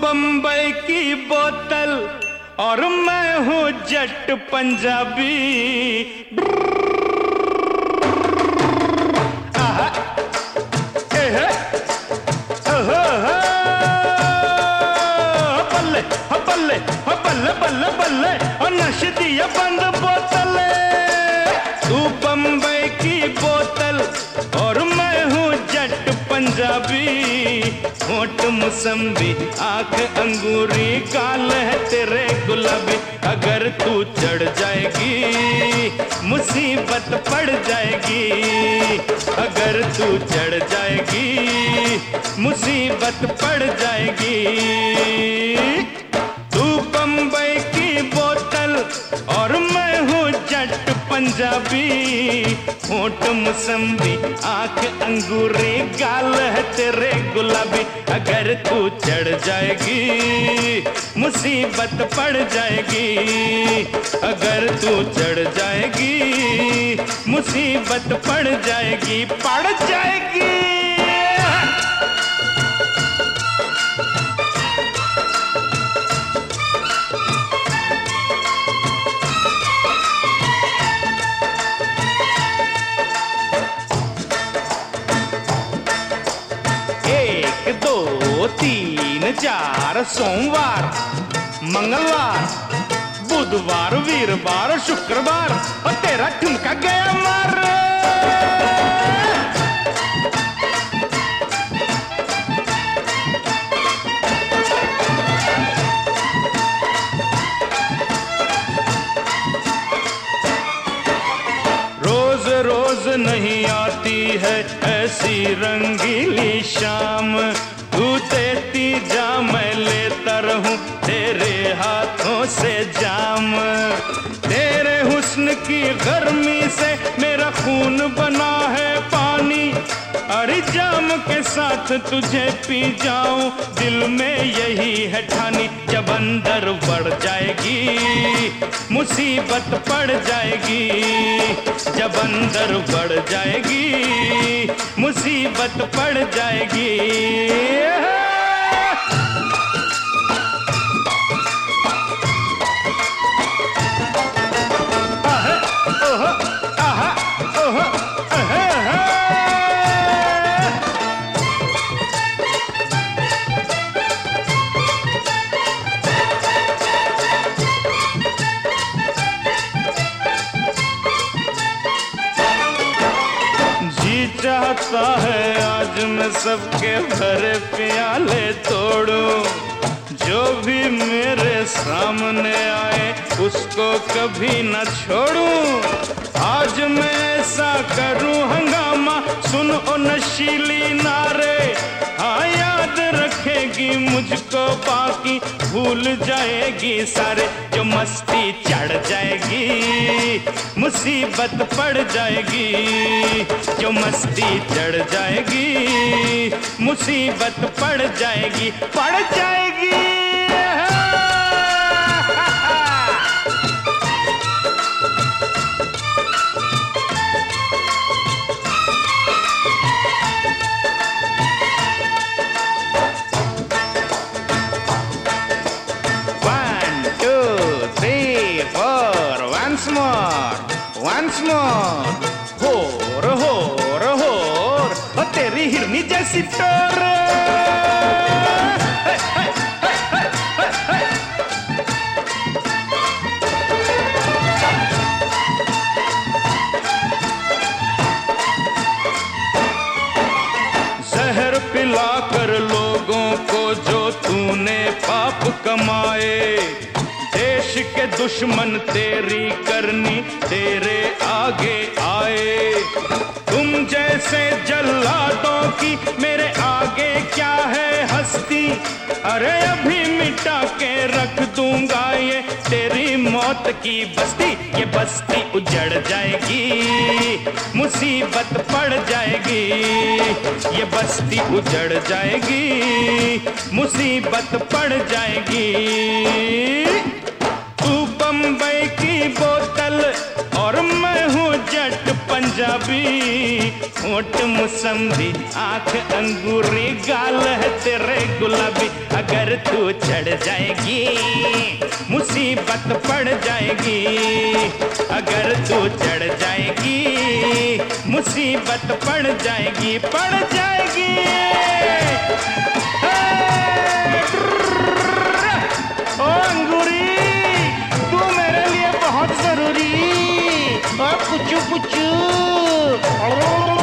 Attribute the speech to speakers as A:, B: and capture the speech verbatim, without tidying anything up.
A: बम्बई की बोतल और मैं हूँ जट पंजाबी। आहा, एहे, ओहो, बल्ले बल्ले बल्ले बल्ले बल्ले और नश दिया बंद बोतल। तू बम्बई की बोतल और मैं हूँ जट पंजाबी। होठ मुसम्बी, आंख अंगूरी, गाल है तेरे गुलाबी। अगर तू चढ़ जाएगी मुसीबत पड़ जाएगी। अगर तू चढ़ जाएगी मुसीबत पड़ जाएगी। तू बम्बई की बोतल और मैं हूँ जट पंजाबी। होठ मुसम्बी, आंख अंगूरी, गाल है तेरे गुलाबी। अगर तू चढ़ जाएगी मुसीबत पड़ जाएगी। अगर तू चढ़ जाएगी मुसीबत पड़ जाएगी, पड़ जाएगी। तीन चार सोमवार, मंगलवार, बुधवार, वीरवार, शुक्रवार और तेरा ठुमका गया मार। रोज रोज नहीं आती है ऐसी रंगीली शाम। तू देती जा मैं लेता रहूं तेरे हाथों से जाम। तेरे हुस्न की गर्मी से मेरा खून बना है पानी। अरे जाम के साथ तुझे पी जाऊं दिल में यही है ठानी। जब अंदर बढ़ जाएगी मुसीबत पड़ जाएगी। जब अंदर बढ़ जाएगी मुसीबत पड़ जाएगी। आहा, ओहो, आहा, ओहो, आहा, आहा। चाहता है आज मैं सबके भरे प्याले तोड़ूं। जो भी मेरे सामने आए उसको कभी न छोड़ूं। आज मैं ऐसा करूं हंगामा, सुन ओ नशीली नारे। हाँ याद रखेगी मुझको बाकी भूल जाएगी सारे। जो मस्ती चढ़ जाएगी मुसीबत पड़ जाएगी। जो मस्ती चढ़ जाएगी मुसीबत पड़ जाएगी, पड़ जाएगी। Once more, once more, होर होर होर और तेरी हिरनी जैसी टोर। जहर पिलाकर लोगों को जो तूने पाप कमाए। देश के दुश्मन तेरी करनी तेरे आगे आए। तुम जैसे जल्लादों की मेरे आगे क्या है हस्ती। अरे अभी मिटा के रख दूंगा ये तेरी मौत की बस्ती। ये बस्ती उजड़ जाएगी मुसीबत पड़ जाएगी। ये बस्ती उजड़ जाएगी मुसीबत पड़ जाएगी। तू बम्बई की बोतल और मैं हूँ जट पंजाबी। होठ मुसम्बी, आंख अंगूरी, गाल है तेरे गुलाबी। अगर तू चढ़ जाएगी मुसीबत पड़ जाएगी। अगर तू चढ़ जाएगी मुसीबत पड़ जाएगी, पड़ जाएगी। ओ अंगूरी, तू मेरे लिए बहुत जरूरी। ओ पुचू पुचू।